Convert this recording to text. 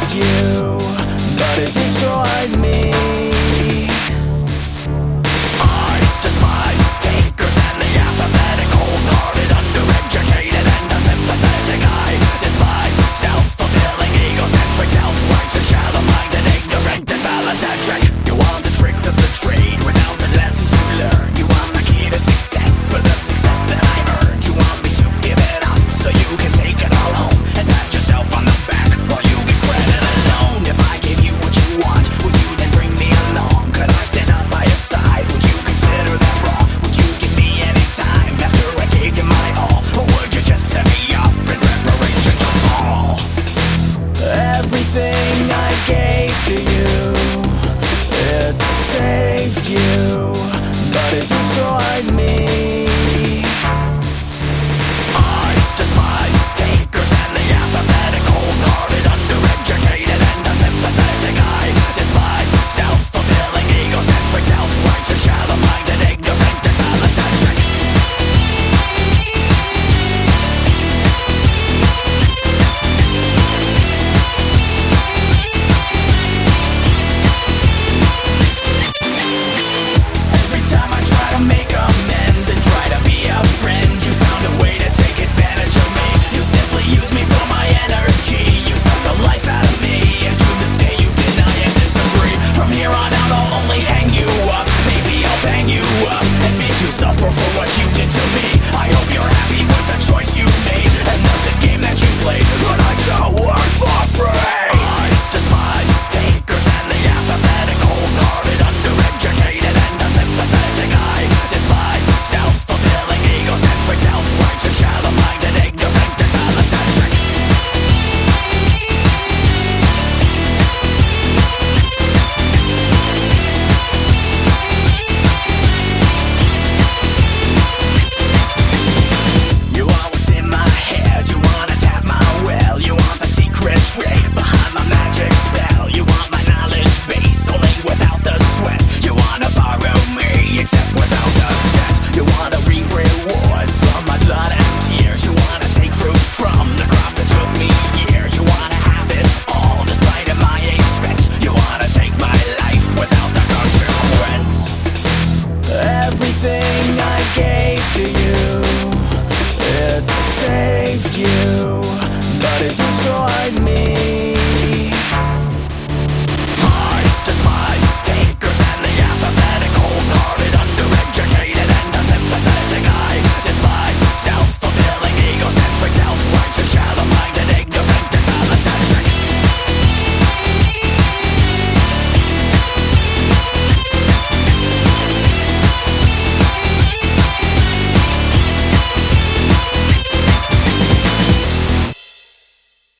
saved you, but it destroyed me. I despise takers and the apathetic, cold-hearted, undereducated, and unsympathetic. I despise self-fulfilling, egocentric, self-righteous, shallow-minded, ignorant, and phallocentric. You want the tricks of the trade without the lessons you learn. You want the key to success for the success that I earned. You want me to give it up so you can take it all home and pat yourself on the back while you get credit alone. If I gave you what you want, would you then bring me along? Could I stand up by your side? Would you consider that wrong? Would you give me any time after I gave you my all? Or would you just set me up in preparation to fall? Everything I gave to you, it saved you, but it destroyed me. I despise takers and the apathetic, cold-hearted, undereducated, and unsympathetic. I despise self-fulfilling, egocentric, self-righteous, shallow-minded, ignorant, and phallocentric. Every time I try to make amends and try to be a friend, you found a way to take advantage of me. You simply use me for my energy. You suck the life out of me, and to this day you deny and disagree. From here on out I'll only hang you up. Maybe I'll bang you up and make you suffer for what you did to me. I hope you're happy with the choice you made and the sick game that you played, but I don't work for free. I despise takers and the apathetic, cold-hearted, undereducated, and unsympathetic. I despise self-fulfilling, egocentric, self-righteous, shallow-minded, ignorant, and phallocentric. You want what's in my head, you wanna tap my well, you want the secret trick behind my magic spell. You want my knowledge base, only without the sweat. You wanna borrow me, except without the debt. You wanna reap rewards from my blood and tears. You wanna take fruit from the crop that took me years. You wanna have it all despite of my expense. You wanna take my life without the consequence. Everything I gave to you, it saved you, but it destroyed me.